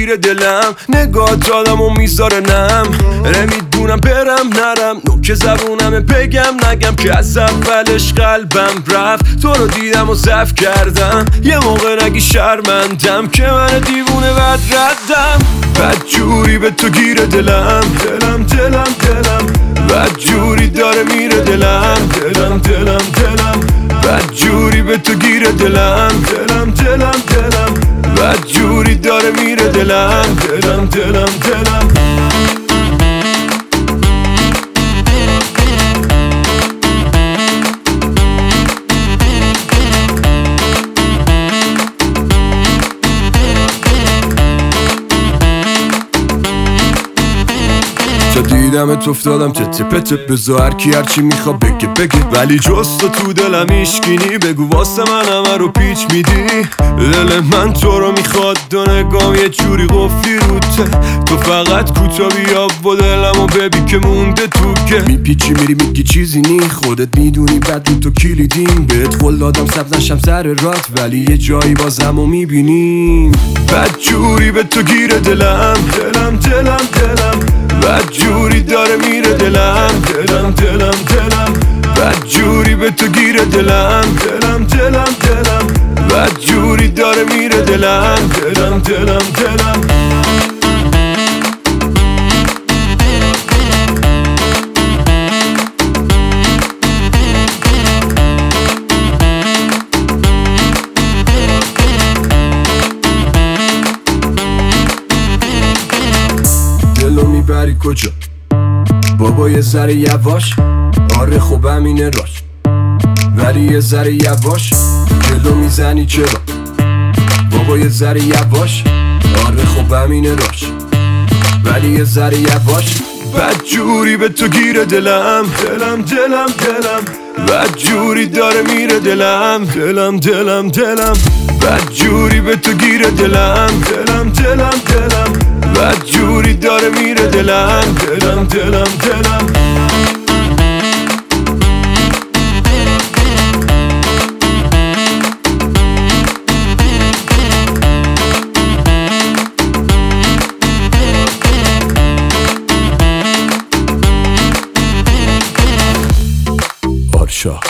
گیر دلم، نگاه آدمو میذاره نم. نمیدونم برم نرم، نوک زبونم بگم نگم که از اولش قلبم رفت. تو رو دیدم و ضعف کردم، یه موقع نگی شرمندم که من دیوونه بد ردم. بد جوری به تو گیر دلم، دلم دلم دلم بد جوری داره میره دلم، دلم دلم دلم بد جوری به تو گیر دلم، دلم دلم دلم بد جوری داره میره دلم، دلم دلم دلم. دیدمت افتادم تته پته، بذار هرکی هرچی میخواد بگه بگه، ولی جز تو دلم ایشگینی. بگو واسه من همه رو پیچ میدی، دل من تو رو میخواد، دو نگام یه جوری قفلی روته. تو فقط کوتا بیا و دلمو ببین که مونده تو که میپیچی میری میگی چیزی نی، خودت میدونی بد رو تو کلیدیم. بهت قول دادم سبز نشم سر رات، ولی یه جایی بازمو میبینیم. بد جوری به تو گیر دلم، دلم دلم دلم بد جوری داره میره دلم، دلم دلم دلم بد جوری به تو گیر دلم، دلم دلم دلم بد جوری داره میره دلم، دلم دلم دلم. دلو میبری کجا بابا؟ یه ذره یواش، آره خب همینه راش، ولی یه ذره یواش جلو میزنی چرا بابا؟ یه ذره یواش، آره خب همینه راش، ولی یه ذره یواش. بد جوری به تو گیر دلم، دلم دلم دلم بد جوری داره میره دلم، دلم دلم دلم بد جوری به تو گیر دلم، دلم دلم دلم بد جوری داره میره دلم، دلم دلم دلم. آرشا